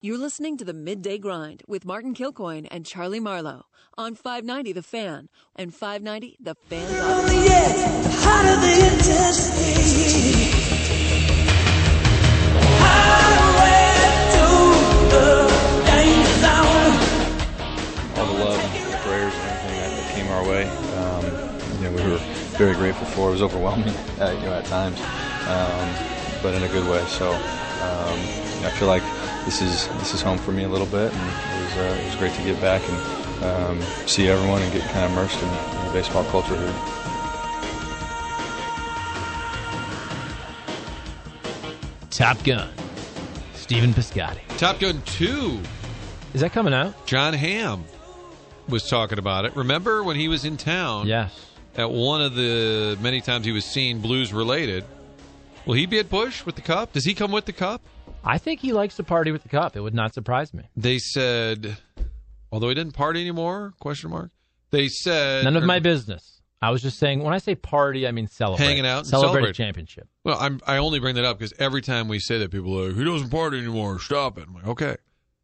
You're listening to the Midday Grind with Martin Kilcoyne and Charlie Marlowe on 590 The Fan and 590 The Fan. The hotter the intensity. Highway to the danger zone. All the love and the prayers and everything that came our way, we were very grateful for. It was overwhelming, at times, but in a good way. So I feel like this is home for me a little bit, and it was great to get back and see everyone and get kind of immersed in the baseball culture here. Top Gun, Stephen Piscotty. Top Gun 2. Is that coming out? John Hamm was talking about it. Remember when he was in town? Yes. At one of the many times he was seen Blues related. Will he be at Busch with the Cup? Does he come with the Cup? I think he likes to party with the Cup. It would not surprise me. They said, although he didn't party anymore, ? They said... None of my business. I was just saying, when I say party, I mean celebrate. Hanging out and celebrate a championship. Well, I only bring that up because every time we say that, people are like, he doesn't party anymore, stop it. I'm like, okay.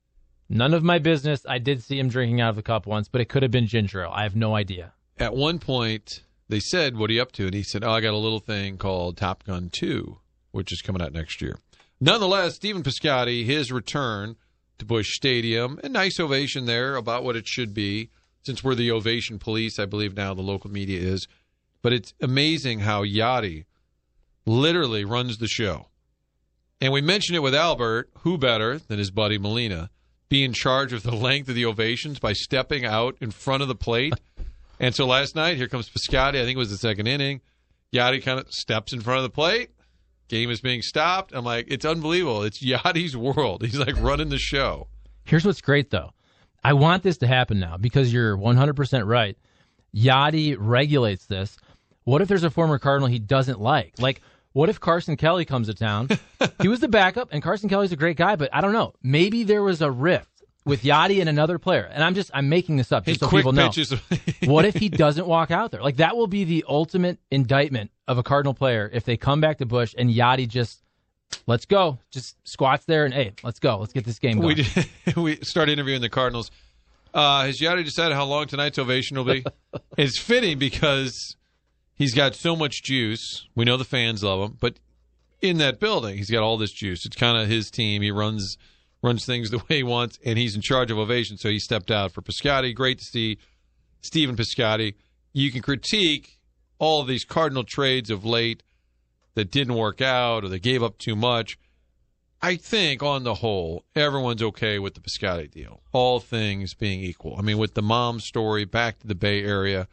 None of my business. I did see him drinking out of the cup once, but it could have been ginger ale. I have no idea. At one point, they said, what are you up to? And he said, I got a little thing called Top Gun 2, which is coming out next year. Nonetheless, Stephen Piscotty, his return to Busch Stadium, a nice ovation there about what it should be, since we're the ovation police, I believe now the local media is. But it's amazing how Yachty literally runs the show. And we mentioned it with Albert, who better than his buddy Molina, be in charge of the length of the ovations by stepping out in front of the plate. And so last night, here comes Piscotty. I think it was the second inning. Yachty kind of steps in front of the plate. Game is being stopped. I'm like, it's unbelievable. It's Yachty's world. He's like running the show. Here's what's great, though. I want this to happen now because you're 100% right. Yachty regulates this. What if there's a former Cardinal he doesn't like? Like, what if Carson Kelly comes to town? He was the backup, and Carson Kelly's a great guy, but I don't know. Maybe there was a rift with Yachty and another player. And I'm making this up just so people know. What if he doesn't walk out there? Like, that will be the ultimate indictment of a Cardinal player if they come back to Busch and Yachty just, let's go, just squats there and, hey, let's go. Let's get this game going. We start interviewing the Cardinals. Has Yachty decided how long tonight's ovation will be? It's fitting because he's got so much juice. We know the fans love him. But in that building, he's got all this juice. It's kind of his team. He runs things the way he wants, and he's in charge of ovation, so he stepped out for Piscotty. Great to see Stephen Piscotty. You can critique all of these Cardinal trades of late that didn't work out or they gave up too much. I think, on the whole, everyone's okay with the Piscotty deal, all things being equal. I mean, with the mom story, back to the Bay Area,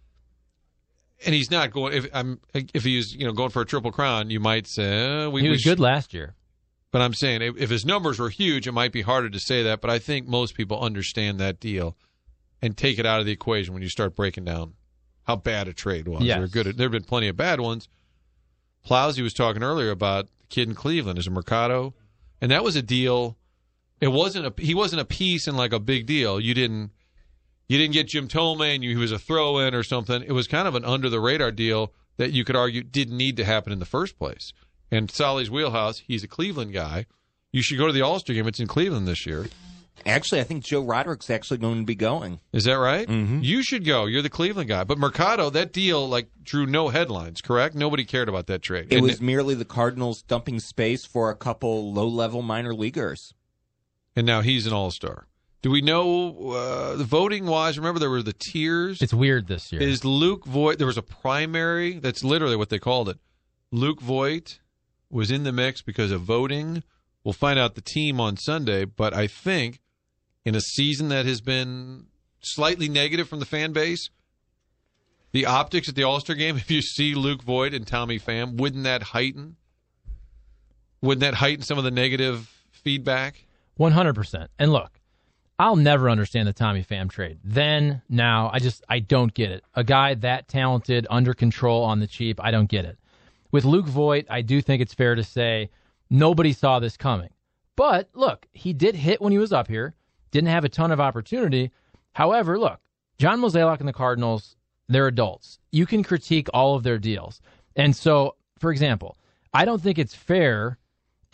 and he's not going. If he was, going for a Triple Crown, you might say he was good last year. But I'm saying if his numbers were huge, it might be harder to say that. But I think most people understand that deal and take it out of the equation when you start breaking down how bad a trade was. Yes. There have been plenty of bad ones. Plowsy was talking earlier about the kid in Cleveland as a Mercado, and that was a deal. He wasn't a piece in like a big deal. You didn't get Jim Thome and he was a throw-in or something. It was kind of an under-the-radar deal that you could argue didn't need to happen in the first place. And Solly's wheelhouse, he's a Cleveland guy. You should go to the All-Star game. It's in Cleveland this year. Actually, I think Joe Roderick's actually going to be going. Is that right? Mm-hmm. You should go. You're the Cleveland guy. But Mercado, that deal drew no headlines, correct? Nobody cared about that trade. It was merely the Cardinals dumping space for a couple low-level minor leaguers. And now he's an All-Star. Do we know the voting-wise? Remember, there were the tiers. It's weird this year. Is Luke Voit? There was a primary. That's literally what they called it. Luke Voit was in the mix because of voting. We'll find out the team on Sunday, but I think in a season that has been slightly negative from the fan base, the optics at the All-Star game, if you see Luke Voit and Tommy Pham, wouldn't that heighten some of the negative feedback? 100%. And look, I'll never understand the Tommy Pham trade. Then, now, I don't get it. A guy that talented, under control on the cheap, I don't get it. With Luke Voit, I do think it's fair to say nobody saw this coming. But, look, he did hit when he was up here, didn't have a ton of opportunity. However, look, John Mozeliak and the Cardinals, they're adults. You can critique all of their deals. And so, for example, I don't think it's fair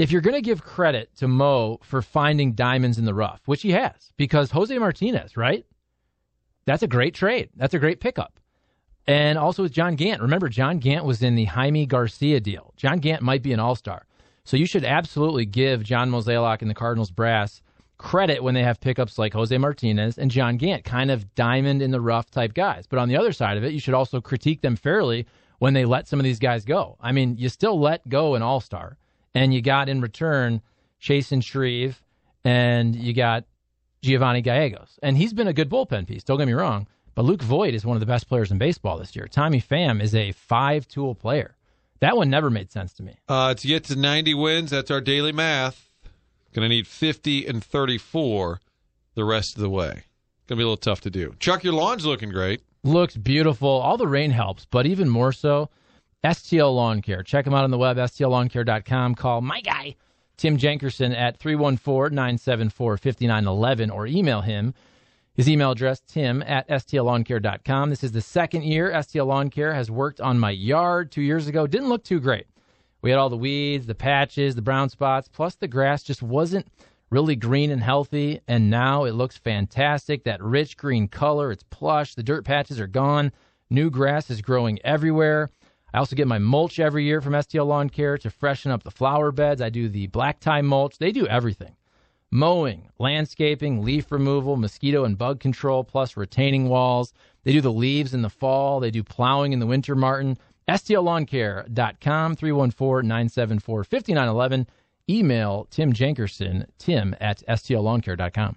if you're going to give credit to Mo for finding diamonds in the rough, which he has, because Jose Martinez, right? That's a great trade. That's a great pickup. And also with John Gant. Remember, John Gant was in the Jaime Garcia deal. John Gant might be an all-star. So you should absolutely give John Mozeliak and the Cardinals brass credit when they have pickups like Jose Martinez and John Gant, kind of diamond-in-the-rough type guys. But on the other side of it, you should also critique them fairly when they let some of these guys go. I mean, you still let go an all-star, and you got in return Chasen Shreve, and you got Giovanni Gallegos. And he's been a good bullpen piece, don't get me wrong, but Luke Voigt is one of the best players in baseball this year. Tommy Pham is a 5-tool player. That one never made sense to me. To get to 90 wins, that's our daily math. Going to need 50 and 34 the rest of the way. Going to be a little tough to do. Chuck, your lawn's looking great. Looks beautiful. All the rain helps, but even more so, STL Lawn Care. Check them out on the web, stlawncare.com. Call my guy, Tim Jenkerson, at 314-974-5911, or email him. His email address, tim@stlawncare.com. This is the second year STL Lawn Care has worked on my yard. 2 years ago, didn't look too great. We had all the weeds, the patches, the brown spots, plus the grass just wasn't really green and healthy, and now it looks fantastic. That rich green color, it's plush, the dirt patches are gone, new grass is growing everywhere. I also get my mulch every year from STL Lawn Care to freshen up the flower beds. I do the black tie mulch. They do everything. Mowing, landscaping, leaf removal, mosquito and bug control, plus retaining walls. They do the leaves in the fall. They do plowing in the winter, Martin. STLawncare.com, 314-974-5911. Email Tim Jenkerson, tim@stlawncare.com.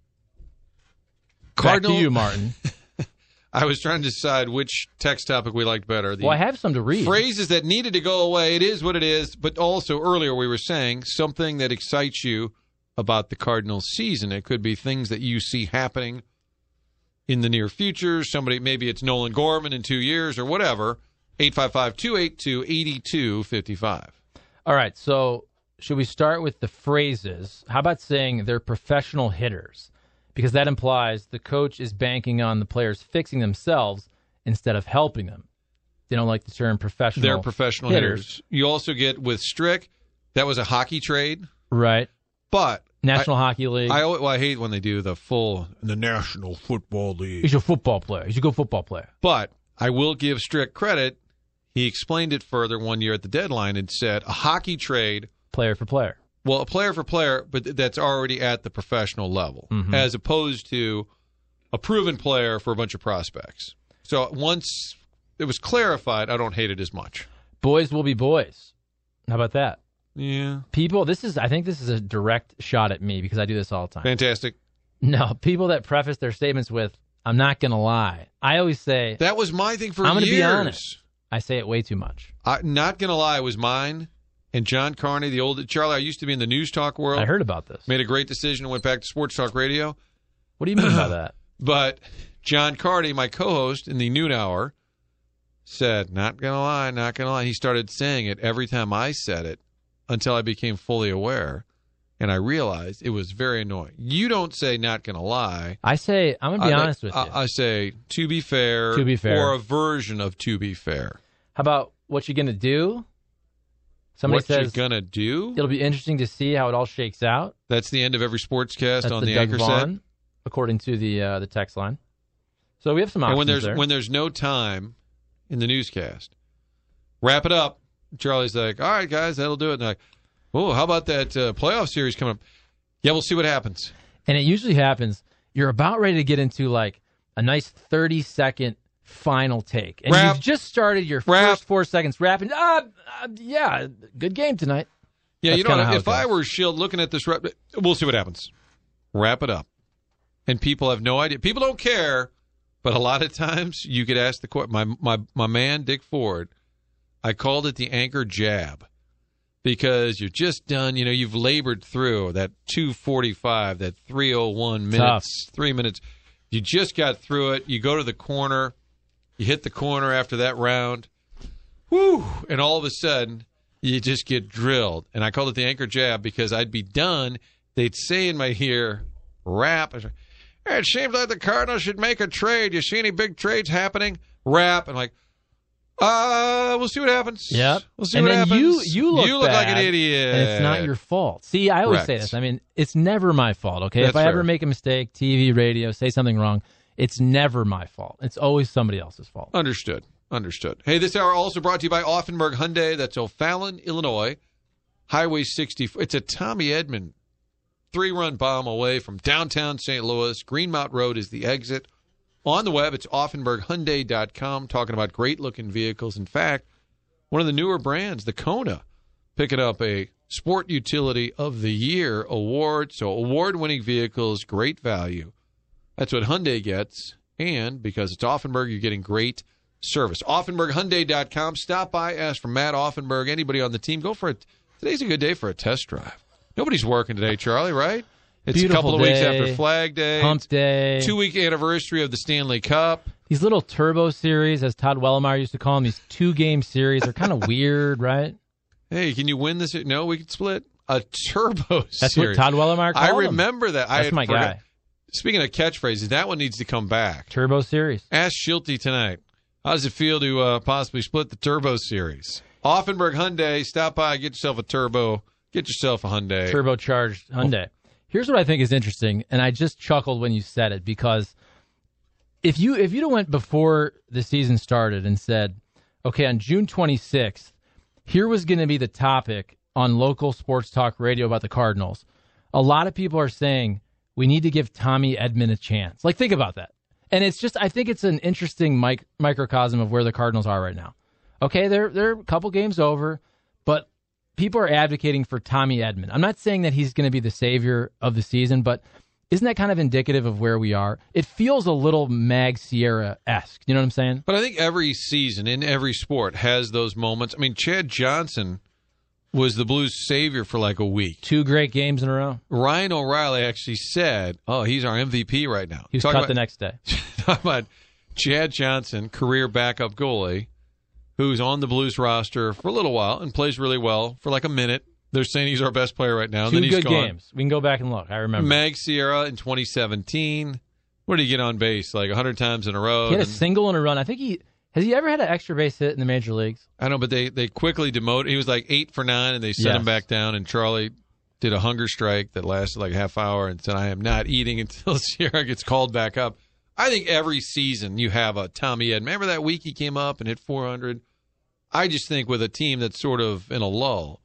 Back to you, Martin. I was trying to decide which text topic we liked better. Well, I have some to read. Phrases that needed to go away. It is what it is. But also earlier we were saying something that excites you about the Cardinals season. It could be things that you see happening in the near future. Somebody, maybe it's Nolan Gorman in 2 years or whatever. 855-282-8255. All right, so should we start with the phrases? How about saying they're professional hitters? Because that implies the coach is banking on the players fixing themselves instead of helping them. They don't like the term professional. They're professional hitters. You also get with Strick, that was a hockey trade. Right. But National Hockey League. I hate when they do the National Football League. He's a football player. He's a good football player. But I will give Strick credit. He explained it further one year at the deadline and said a hockey trade. Player for player. Well, a player for player, but that's already at the professional level, as opposed to a proven player for a bunch of prospects. So once it was clarified, I don't hate it as much. Boys will be boys. How about that? Yeah. People, I think this is a direct shot at me because I do this all the time. Fantastic. No, people that preface their statements with, I'm not going to lie. I always say, that was my thing for years. I'm going to be honest. I say it way too much. Not going to lie was mine. And John Carney, the old Charlie, I used to be in the news talk world. I heard about this. Made a great decision and went back to sports talk radio. What do you mean by that? But John Carney, my co-host in the noon hour, said, not going to lie, not going to lie. He started saying it every time I said it until I became fully aware. And I realized it was very annoying. You don't say not going to lie. I say, I'm going to be honest with you. I say, to be fair, or a version of to be fair. How about what you going to do? Somebody what says, you going to do? It'll be interesting to see how it all shakes out. That's the end of every sportscast. That's on the Doug anchor Vaughn, set. According to the text line. So we have some options and when there's no time in the newscast, wrap it up. Charlie's like, all right, guys, that'll do it. And I'm like, oh, how about that playoff series coming up? Yeah, we'll see what happens. And it usually happens, you're about ready to get into like a nice 30-second final take. And you've just started your first 4 seconds rapping. Yeah, good game tonight. Yeah, That's you know, if I were Shield looking at this, we'll see what happens. Wrap it up. And people have no idea. People don't care, but a lot of times you could ask the question. My man, Dick Ford, I called it the anchor jab. Because you're just done, you've labored through that 2:45, that 3:01 minutes, 3 minutes. You just got through it. You go to the corner. You hit the corner after that round. Whoo! And all of a sudden, you just get drilled. And I called it the anchor jab because I'd be done. They'd say in my ear, rap. Hey, it seems like the Cardinals should make a trade. You see any big trades happening? Rap. And like, We'll see what happens. Yep. We'll see and what then happens. You look like an bad, idiot. and it's not your fault. See, I always say Correct. this. I mean, it's never my fault, okay? That's if I fair. ever make a mistake, TV, radio, say something wrong, it's never my fault. It's always somebody else's fault. Understood. Hey, this hour also brought to you by Offenburg Hyundai. That's O'Fallon, Illinois. Highway 64. It's a Tommy Edman 3-run bomb away from downtown St. Louis. Greenmount Road is the exit. On the web, it's offenburghyundai.com, talking about great-looking vehicles. In fact, one of the newer brands, the Kona, picking up a Sport Utility of the Year award. So award-winning vehicles, great value. That's what Hyundai gets. And because it's Offenburg, you're getting great service. offenburghyundai.com. Stop by, ask for Matt Offenburg. Anybody on the team, go for it. Today's a good day for a test drive. Nobody's working today, Charlie, right? It's Beautiful a couple of weeks day, after Flag Day. Hump Day. 2-week anniversary of the Stanley Cup. These little turbo series, as Todd Wellemeyer used to call them, these 2-game series are kind of weird, right? Hey, can you win this? No, we could split a turbo series. That's what Todd Wellemeyer called I them. remember that. That's my guy. Speaking of catchphrases, that one needs to come back. Turbo series. Ask Schulte tonight. How does it feel to possibly split the turbo series? Offenburg Hyundai, stop by, get yourself a turbo, get yourself a Hyundai. Turbocharged Hyundai. Here's what I think is interesting, and I just chuckled when you said it, because if you'd have went before the season started and said, okay, on June 26th, here was going to be the topic on local sports talk radio about the Cardinals, a lot of people are saying we need to give Tommy Edman a chance. Like, think about that. And it's just, I think it's an interesting microcosm of where the Cardinals are right now. Okay, they're a couple games over, but people are advocating for Tommy Edman. I'm not saying that he's going to be the savior of the season, but isn't that kind of indicative of where we are? It feels a little Mag Sierra-esque. You know what I'm saying? But I think every season in every sport has those moments. I mean, Chad Johnson was the Blues' savior for like a week. 2 great games in a row. Ryan O'Reilly actually said, he's our MVP right now. He was cut the next day. Talking about Chad Johnson, career backup goalie, who's on the Blues roster for a little while and plays really well for like a minute. They're saying he's our best player right now. 2 and then he's good gone. games. We can go back and look. I remember. Mag Sierra in 2017. What did he get on base? Like 100 times in a row? He had a single and a run. I think has he ever had an extra base hit in the major leagues? I know, but they quickly demoted. He was like 8 for 9, and they set him back down. And Charlie did a hunger strike that lasted like a half hour and said, I am not eating until Sierra gets called back up. I think every season you have a Tommy Edman. Remember that week he came up and hit 400? I just think with a team that's sort of in a lull,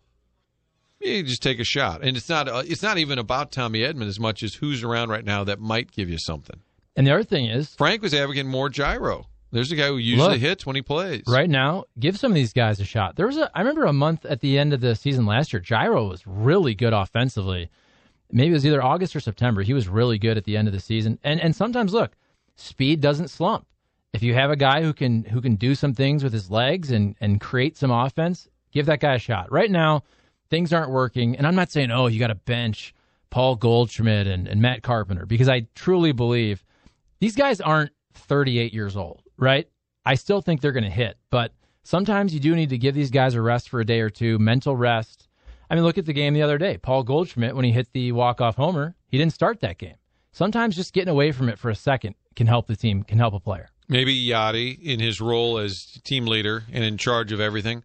you just take a shot. And it's not even about Tommy Edman as much as who's around right now that might give you something. And the other thing is, Frank was advocating more gyro. There's a guy who usually hits when he plays. Right now, give some of these guys a shot. I remember a month at the end of the season last year, Gyro was really good offensively. Maybe it was either August or September. He was really good at the end of the season. And sometimes, look, speed doesn't slump. If you have a guy who can do some things with his legs and create some offense, give that guy a shot. Right now, things aren't working. And I'm not saying, you got to bench Paul Goldschmidt and Matt Carpenter, because I truly believe these guys aren't 38 years old, right? I still think they're going to hit, but sometimes you do need to give these guys a rest for a day or two, mental rest. I mean, look at the game the other day. Paul Goldschmidt, when he hit the walk-off homer, he didn't start that game. Sometimes just getting away from it for a second can help the team, can help a player. Maybe Yachty, in his role as team leader and in charge of everything,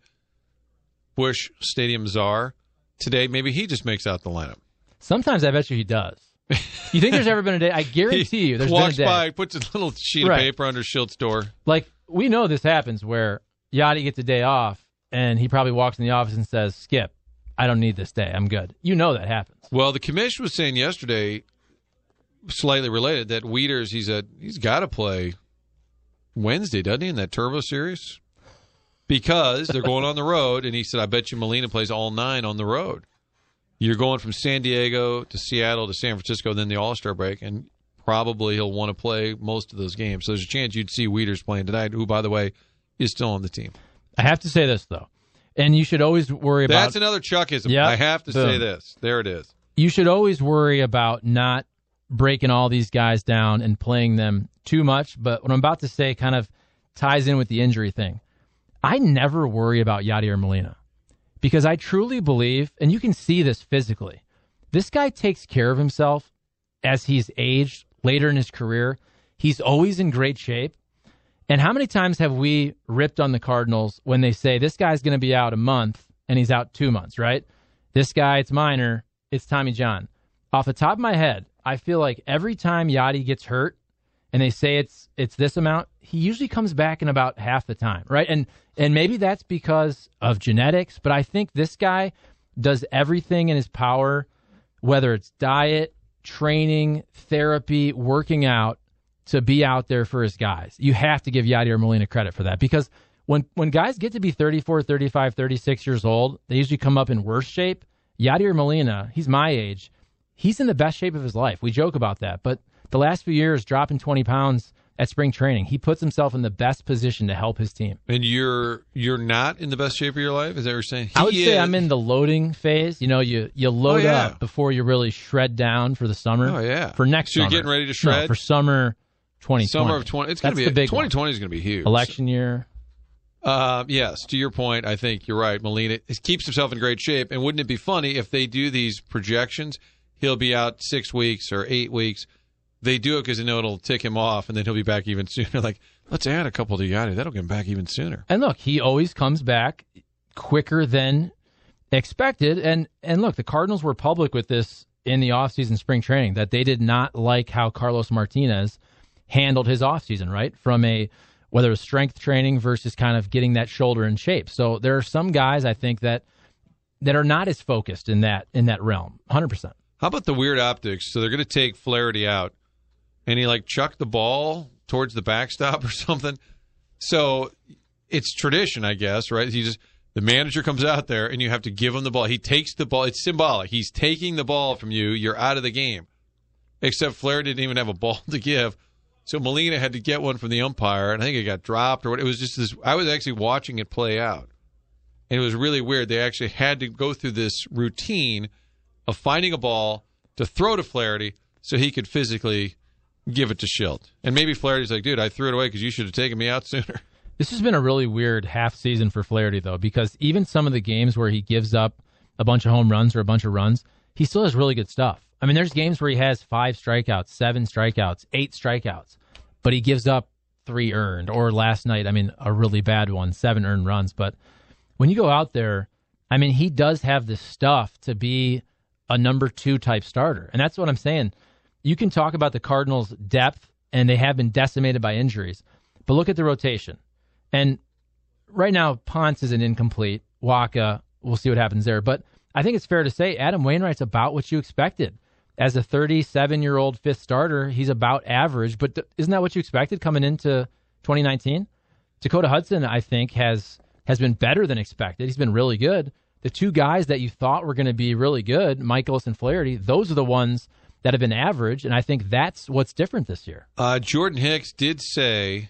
Busch Stadium czar, today maybe he just makes out the lineup. Sometimes I bet you he does. You think there's ever been a day? I guarantee you there's been a day. Walks by, puts a little sheet of paper under Schilt's door. Like, we know this happens where Yachty gets a day off, and he probably walks in the office and says, Skip, I don't need this day. I'm good. You know that happens. Well, the commission was saying yesterday, slightly related, that Wieters, he's got to play Wednesday, doesn't he, in that Turbo Series? Because they're going on the road, and he said, I bet you Molina plays all 9 on the road. You're going from San Diego to Seattle to San Francisco, then the All-Star break, and probably he'll want to play most of those games. So there's a chance you'd see Wieters playing tonight, who, by the way, is still on the team. I have to say this, though, and you should always worry about... That's another Chuckism. Yep. I have to say this. There it is. You should always worry about not breaking all these guys down and playing them too much, but what I'm about to say kind of ties in with the injury thing. I never worry about Yachty or Molina, because I truly believe, and you can see this physically, this guy takes care of himself as he's aged later in his career. He's always in great shape. And how many times have we ripped on the Cardinals when they say, this guy's going to be out a month and he's out 2 months, right? This guy, it's minor, it's Tommy John. Off the top of my head, I feel like every time Yadi gets hurt and they say it's this amount, he usually comes back in about half the time, right? And maybe that's because of genetics, but I think this guy does everything in his power, whether it's diet, training, therapy, working out, to be out there for his guys. You have to give Yadier Molina credit for that, because when guys get to be 34, 35, 36 years old, they usually come up in worse shape. Yadier Molina, he's my age. He's in the best shape of his life. We joke about that, but the last few years, dropping 20 pounds at spring training, he puts himself in the best position to help his team. And you're not in the best shape of your life? Is that what you're saying? I would say I'm in the loading phase. You know, you load up before you really shred down for the summer. Oh, yeah. For next summer. So you're getting ready to shred? No, for summer 2020. Summer of 20. It's going to be 2020 is going to be huge. Election year. Yes, to your point, I think you're right. Molina keeps himself in great shape. And wouldn't it be funny if they do these projections? He'll be out 6 weeks or 8 weeks. They do it because they know it'll tick him off, and then he'll be back even sooner. Like, let's add a couple to Yadi. That'll get him back even sooner. And look, he always comes back quicker than expected. And look, the Cardinals were public with this in the offseason spring training, that they did not like how Carlos Martinez handled his offseason, right? From whether it was strength training versus kind of getting that shoulder in shape. So there are some guys, I think, that are not as focused in that realm, 100%. How about the weird optics? So they're going to take Flaherty out, and he chucked the ball towards the backstop or something. So it's tradition, I guess, right? The manager comes out there, and you have to give him the ball. He takes the ball. It's symbolic. He's taking the ball from you. You're out of the game. Except Flaherty didn't even have a ball to give. So Molina had to get one from the umpire, and I think it got dropped. Or it was just this. I was actually watching it play out, and it was really weird. They actually had to go through this routine of finding a ball to throw to Flaherty so he could physically give it to Schilt. And maybe Flaherty's like, dude, I threw it away because you should have taken me out sooner. This has been a really weird half season for Flaherty, though, because even some of the games where he gives up a bunch of home runs or a bunch of runs, he still has really good stuff. I mean, there's games where he has 5 strikeouts, 7 strikeouts, 8 strikeouts, but he gives up 3 earned. Or last night, I mean, a really bad one, 7 earned runs. But when you go out there, I mean, he does have the stuff to be a number 2 type starter. And that's what I'm saying. You can talk about the Cardinals' depth, and they have been decimated by injuries, but look at the rotation. And right now, Ponce is an incomplete. Waka, we'll see what happens there. But I think it's fair to say Adam Wainwright's about what you expected. As a 37-year-old fifth starter, he's about average. But isn't that what you expected coming into 2019? Dakota Hudson, I think, has been better than expected. He's been really good. The 2 guys that you thought were going to be really good, Michaelis and Flaherty, those are the ones that have been average, and I think that's what's different this year. Jordan Hicks did say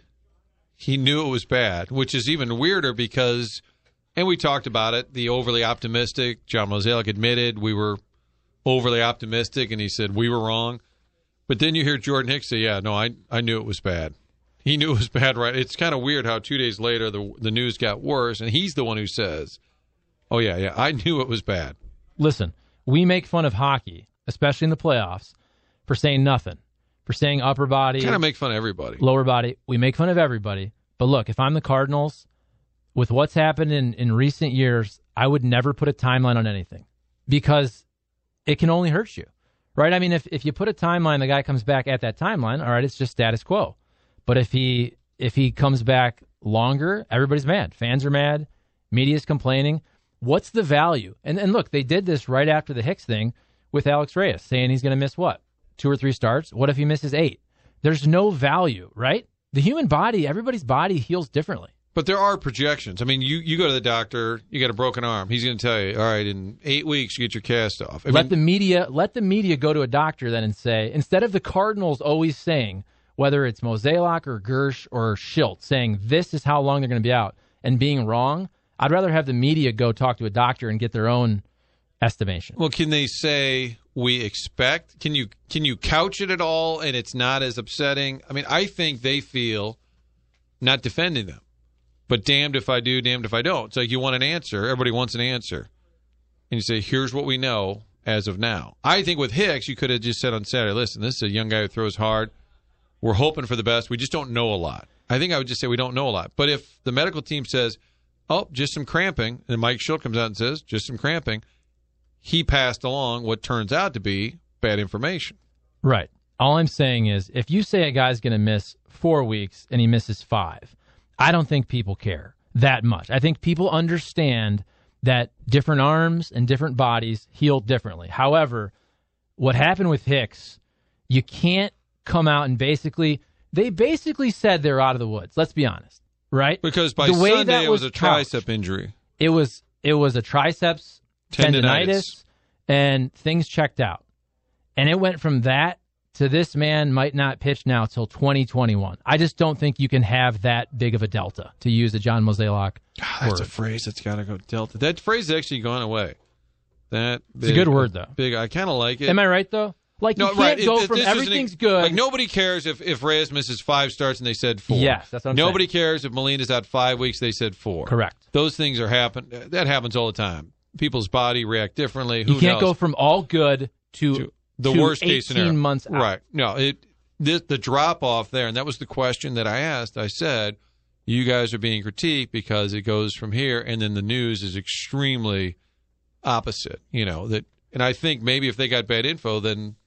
he knew it was bad, which is even weirder because, and we talked about it, the overly optimistic. John Mozeliak admitted we were overly optimistic, and he said we were wrong. But then you hear Jordan Hicks say, yeah, no, I knew it was bad. He knew it was bad, right? It's kind of weird how 2 days later the news got worse, and he's the one who says, oh, yeah, I knew it was bad. Listen, we make fun of hockey, especially in the playoffs, for saying nothing, for saying upper body. Kind of make fun of everybody. Lower body. We make fun of everybody. But look, if I'm the Cardinals, with what's happened in recent years, I would never put a timeline on anything because it can only hurt you, right? I mean, if you put a timeline, the guy comes back at that timeline, all right, it's just status quo. But if he comes back longer, everybody's mad. Fans are mad. Media's complaining. What's the value? And look, they did this right after the Hicks thing with Alex Reyes, saying he's going to miss 2 or 3 starts? What if he misses 8? There's no value, right? The human body, everybody's body heals differently. But there are projections. I mean, you go to the doctor, you got a broken arm. He's going to tell you, all right, in 8 weeks, you get your cast off. Let the media go to a doctor then and say, instead of the Cardinals always saying, whether it's Mozeliak or Gersh or Schilt, saying this is how long they're going to be out and being wrong, I'd rather have the media go talk to a doctor and get their own estimation. Well, can they say we expect? Can you couch it at all and it's not as upsetting? I mean, I think they feel, not defending them, but damned if I do, damned if I don't. It's like you want an answer. Everybody wants an answer. And you say, here's what we know as of now. I think with Hicks, you could have just said on Saturday, listen, this is a young guy who throws hard. We're hoping for the best. We just don't know a lot. I think I would just say we don't know a lot. But if the medical team says, oh, just some cramping, and Mike Schilt comes out and says, just some cramping, he passed along what turns out to be bad information. Right. All I'm saying is, if you say a guy's going to miss 4 weeks and he misses 5, I don't think people care that much. I think people understand that different arms and different bodies heal differently. However, what happened with Hicks, you can't come out and they basically said they're out of the woods. Let's be honest, right? Because by the way Sunday that it was a couched, tricep injury. It was a triceps tendinitis, and things checked out. And it went from that to this man might not pitch now till 2021. I just don't think you can have that big of a delta, to use the John Mozeliak That's word. a phrase that's got to go delta. That phrase has actually gone away. It's a good word, though. Big. I kind of like it. Am I right, though? Like, you can't go from everything's good. Like, nobody cares if Reyes misses 5 starts and they said 4. Yes, that's what I'm Nobody saying. cares if Molina's out 5 weeks, they said 4. Correct. Those things are happen. That happens all the time. People's body react differently. You can't go from all good to the worst case scenario. 18 months out. Right. No, the drop off there, and that was the question that I asked. I said, you guys are being critiqued because it goes from here, and then the news is extremely opposite. And I think maybe if they got bad info, then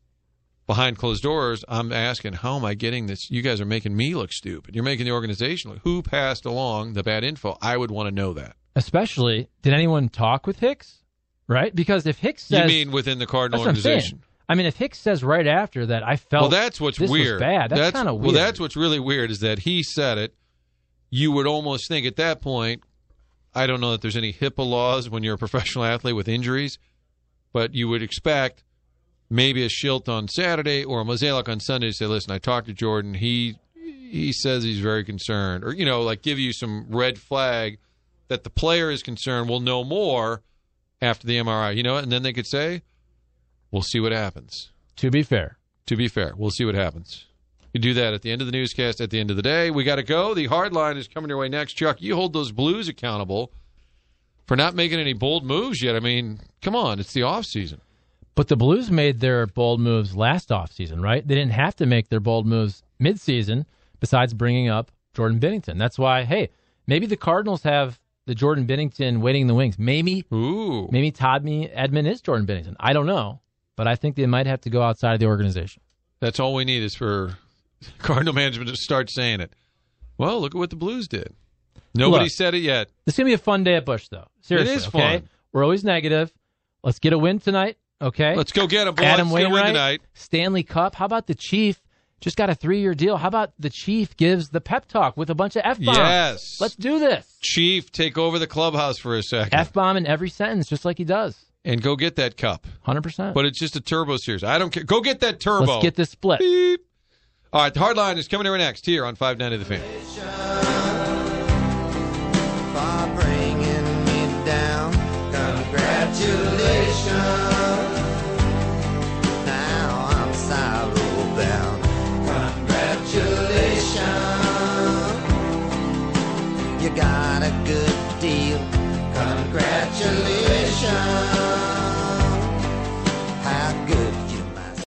behind closed doors, I'm asking, how am I getting this? You guys are making me look stupid. You're making the organization look. Who passed along the bad info? I would want to know that. Especially, did anyone talk with Hicks? Right? Because if Hicks says... You mean within the Cardinal that's what I'm saying. organization? I mean, if Hicks says right after that, I felt well, that's what's this weird. was bad. That's kind of weird. Well, that's what's really weird is that he said it. You would almost think at that point, I don't know that there's any HIPAA laws when you're a professional athlete with injuries, but you would expect maybe a Schilt on Saturday or a Mozeliak on Sunday to say, listen, I talked to Jordan. He says he's very concerned. Or, like give you some red flag that the player is concerned. We'll know more after the MRI, and then they could say, we'll see what happens. To be fair, we'll see what happens. You do that at the end of the newscast, at the end of the day. We got to go. The hard line is coming your way next. Chuck, you hold those Blues accountable for not making any bold moves yet. I mean, come on, it's the offseason. But the Blues made their bold moves last offseason, right? They didn't have to make their bold moves midseason besides bringing up Jordan Binnington. That's why, hey, maybe the Cardinals have the Jordan Binnington waiting in the wings. Maybe Todd Edman is Jordan Binnington. I don't know, but I think they might have to go outside of the organization. That's all we need is for Cardinal management to start saying it. Well, look at what the Blues did. Nobody said it yet. This is going to be a fun day at Busch, though. Seriously, it is okay? fun. We're always negative. Let's get a win tonight, okay? Let's go get him, boys. Adam Let's get a win Wainwright, tonight. Stanley Cup. How about the Chief? Just got a 3-year deal. How about the Chief gives the pep talk with a bunch of F-bombs? Yes. Let's do this. Chief, take over the clubhouse for a second. F-bomb in every sentence, just like he does. And go get that cup. 100%. But it's just a turbo series. I don't care. Go get that turbo. Let's get this split. Beep. All right, the hard line is coming here next here on 590 The Fan. For bringing me down. Congratulations. Now I'm sorrow bound. Congratulations. You got a good deal. Congratulations. How good